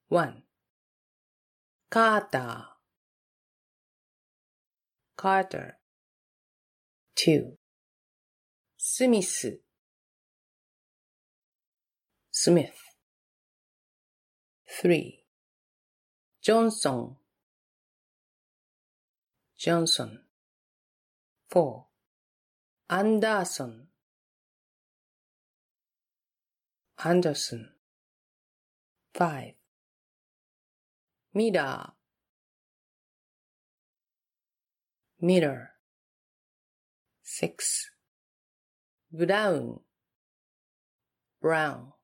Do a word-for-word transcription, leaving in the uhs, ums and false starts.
one. Carter, Carter. two. Smith, Smith. three. Johnson, Johnson. four. Anderson, Anderson. five. Miller, Miller. six. Brown, Brown.